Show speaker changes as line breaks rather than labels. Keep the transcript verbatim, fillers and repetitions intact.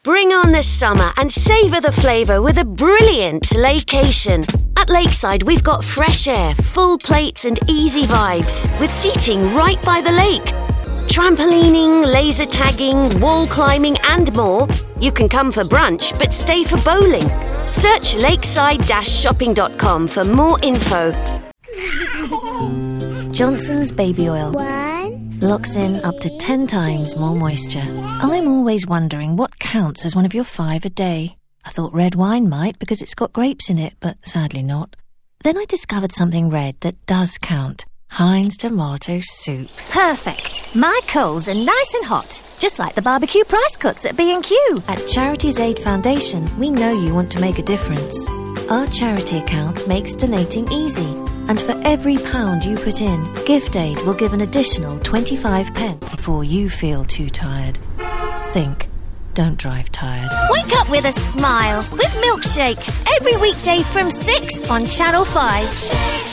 Bring on the summer and savour the flavour with a brilliant Laycation. At Lakeside, we've got fresh air, full plates and easy vibes, with seating right by the lake. Trampolining, laser tagging, wall climbing and more. You can come for brunch, but stay for bowling. Search lakeside dash shopping dot com for more info.
Johnson's Baby Oil.
One.
Locks in up to ten times more moisture. I'm always wondering what counts as one of your five a day. I thought red wine might because it's got grapes in it, but sadly not. Then I discovered something red that does count. Heinz tomato soup.
Perfect. My coals are nice and hot, just like the barbecue price cuts at B and Q.
At Charities Aid Foundation, we know you want to make a difference. Our charity account makes donating easy. And for every pound you put in, Gift Aid will give an additional twenty-five pence before you feel too tired. Think. Don't drive tired.
Wake up with a smile with Milkshake every weekday from six on Channel five.